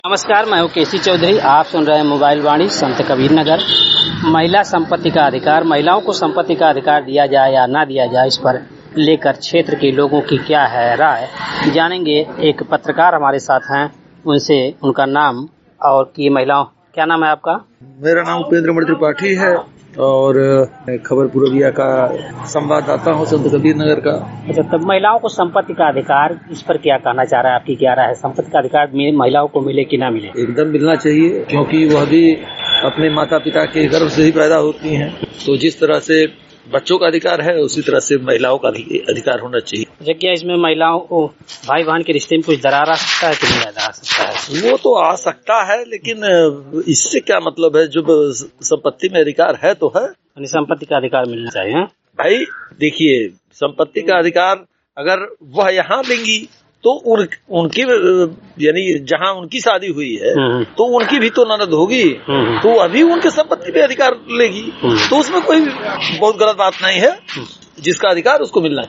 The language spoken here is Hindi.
नमस्कार, मैं हूँ केसी चौधरी। आप सुन रहे हैं मोबाइल वाणी संत कबीर नगर। महिला संपत्ति का अधिकार, महिलाओं को संपत्ति का अधिकार दिया जाए या ना दिया जाए, इस पर लेकर क्षेत्र के लोगों की क्या है राय, जानेंगे। एक पत्रकार हमारे साथ हैं, उनसे उनका नाम और की महिलाओं। क्या नाम है आपका? मेरा नाम उपेंद्र मणि त्रिपाठी है और खबर पूर्विया का संवाददाता हूँ संत कबीर नगर का। अच्छा, तब महिलाओं को संपत्ति का अधिकार, इस पर क्या कहना चाह रहा है? आपकी क्या राय है? संपत्ति का अधिकार महिलाओं को मिले कि ना मिले? एकदम मिलना चाहिए, क्योंकि वह भी अपने माता पिता के गर्भ से ही पैदा होती हैं। तो जिस तरह से बच्चों का अधिकार है, उसी तरह से महिलाओं का भी अधिकार होना चाहिए। क्या इसमें महिलाओं को भाई बहन के रिश्ते में कुछ दरार आ सकता है कि नहीं आ सकता है? वो तो आ सकता है, लेकिन इससे क्या मतलब है? जब संपत्ति में अधिकार है तो है, संपत्ति का अधिकार मिलना चाहिए। है? भाई देखिए, संपत्ति का अधिकार अगर वह यहाँ लेंगी तो उनकी यानी जहाँ उनकी शादी हुई है तो उनकी भी तो ननद होगी, तो अभी उनके संपत्ति पे अधिकार लेगी, तो उसमें कोई बहुत गलत बात नहीं है। जिसका अधिकार उसको मिलना चाहिए।